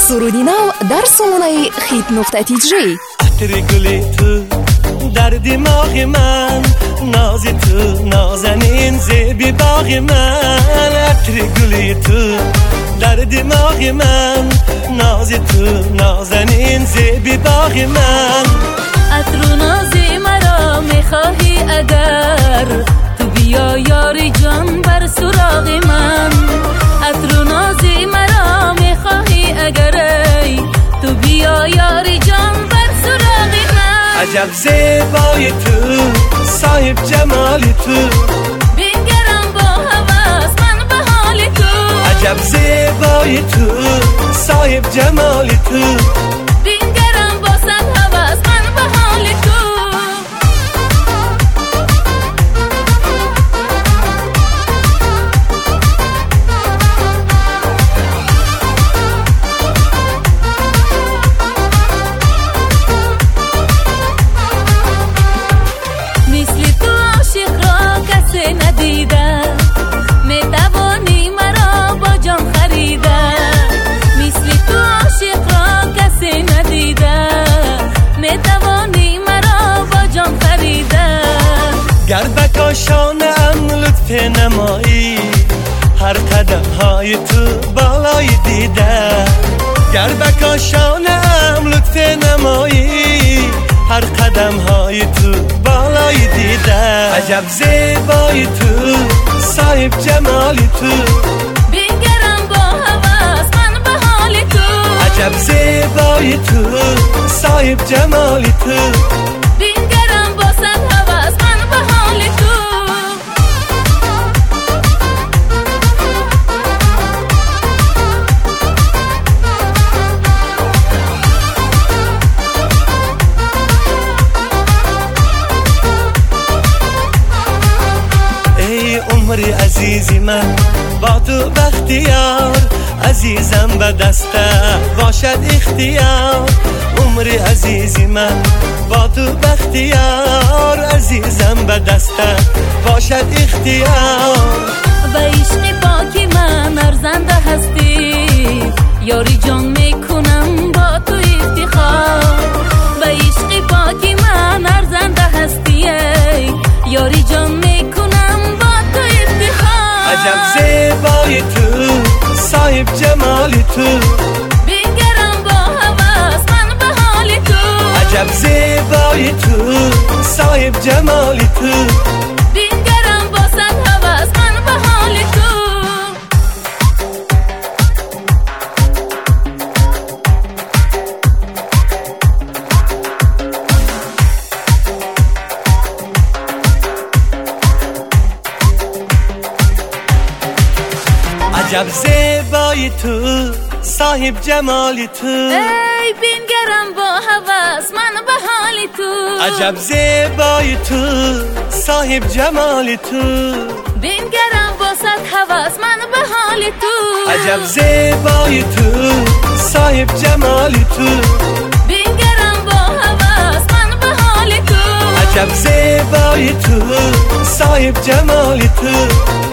суруди нав дар сонаи hit.tg. عطر گل تو در دماغ من، ناز تو نازنین زیبی باغ من. عطر گل تو در دماغ من، ناز تو نازنین زیبی باغ من. عطر و نازی مرا میخواهی اگر تو بیا یاری جان بر سراغ من. عطر و نازی مرا میخواهی اگر تو بیا یاری جان بر سراغ من. عجب زیبای تو، صاحب جمال تو، بنگرم با هوس من به حال تو. عجب زیبای تو، صاحب جمال تو، بنگرم با صد هوس من به حال تو. گر بکاشانم لطف نمایی، هر قدم های تو بالای دیده. گر بکاشانم لطف نمایی، هر قدم های تو بالای دیده. عجب زیبای تو، صاحب جمال تو، بنگرم با هوس من به حال تو. عجب زیبای تو، صاحب جمال تو، بنگرم با صد هوس من به حال تو. ای عمر عزیزی من با تو بختیار، عزیزم به دسته باشد اختیار. عمر عزیزی من با تو بختیار، عزیزم به دسته باشد اختیار. و عشق پاکی من ارزنده هستی، یاری جان میکنم با تو افتخار. و عشق پاکی من ارزنده هستی، یاری جان میکنم با تو افتخار. عجب زیبای تو، صاحب جمال تو، بنگرم با هوس من به حال تو. عجب زیبای تو، صاحب جمال تو، بنگرم با صد هوس من به حال تو. عجب زیبای تو، صاحب جمال تو، ای بنگرم با هوس من به حال تو. عجب زیبای تو، صاحب جمال تو، بنگرم با صد هوس من به حال تو. عجب زیبای تو، صاحب جمال تو، بنگرم با هوس من به حال تو. عجب زیبای تو، صاحب جمال تو.